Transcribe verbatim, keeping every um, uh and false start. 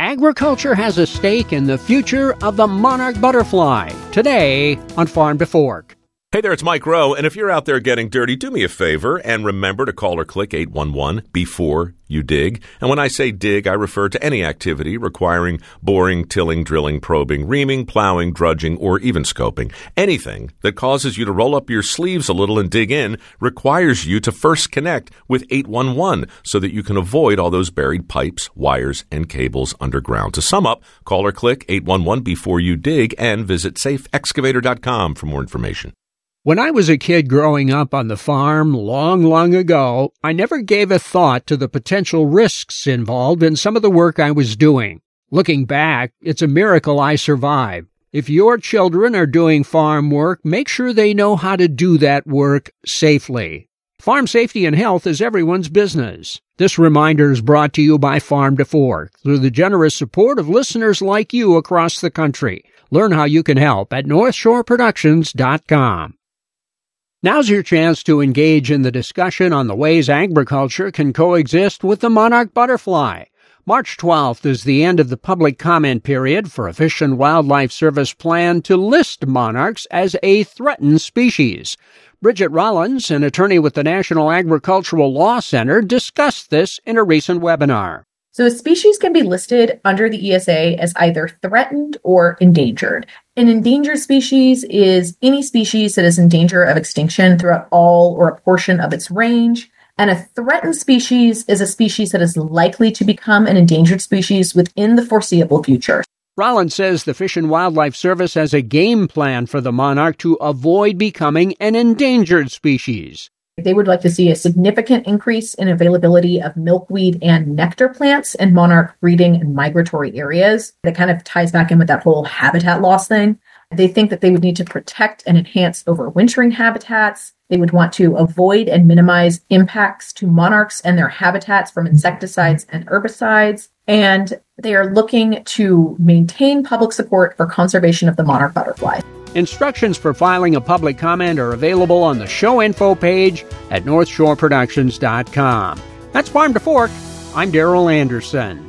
agriculture has a stake in the future of the monarch butterfly. Today on Farm to Fork. Hey there, it's Mike Rowe, and if you're out there getting dirty, do me a favor and remember to call or click eight one one before you dig. And when I say dig, I refer to any activity requiring boring, tilling, drilling, probing, reaming, plowing, drudging, or even scoping. Anything that causes you to roll up your sleeves a little and dig in requires you to first connect with eight one one so that you can avoid all those buried pipes, wires, and cables underground. To sum up, call or click eight one one before you dig and visit safe excavator dot com for more information. When I was a kid growing up on the farm long, long ago, I never gave a thought to the potential risks involved in some of the work I was doing. Looking back, it's a miracle I survived. If your children are doing farm work, make sure they know how to do that work safely. Farm safety and health is everyone's business. This reminder is brought to you by Farm to Fork through the generous support of listeners like you across the country. Learn how you can help at north shore productions dot com. Now's your chance to engage in the discussion on the ways agriculture can coexist with the monarch butterfly. March twelfth is the end of the public comment period for a Fish and Wildlife Service plan to list monarchs as a threatened species. Bridget Rollins, an attorney with the National Agricultural Law Center, discussed this in a recent webinar. So a species can be listed under the E S A as either threatened or endangered. An endangered species is any species that is in danger of extinction throughout all or a portion of its range. And a threatened species is a species that is likely to become an endangered species within the foreseeable future. Rollins says the Fish and Wildlife Service has a game plan for the monarch to avoid becoming an endangered species. They would like to see a significant increase in availability of milkweed and nectar plants in monarch breeding and migratory areas. That kind of ties back in with that whole habitat loss thing. They think that they would need to protect and enhance overwintering habitats. They would want to avoid and minimize impacts to monarchs and their habitats from insecticides and herbicides. And they are looking to maintain public support for conservation of the monarch butterfly. Instructions for filing a public comment are available on the show info page at north shore productions dot com. That's Farm to Fork. I'm Darrell Anderson.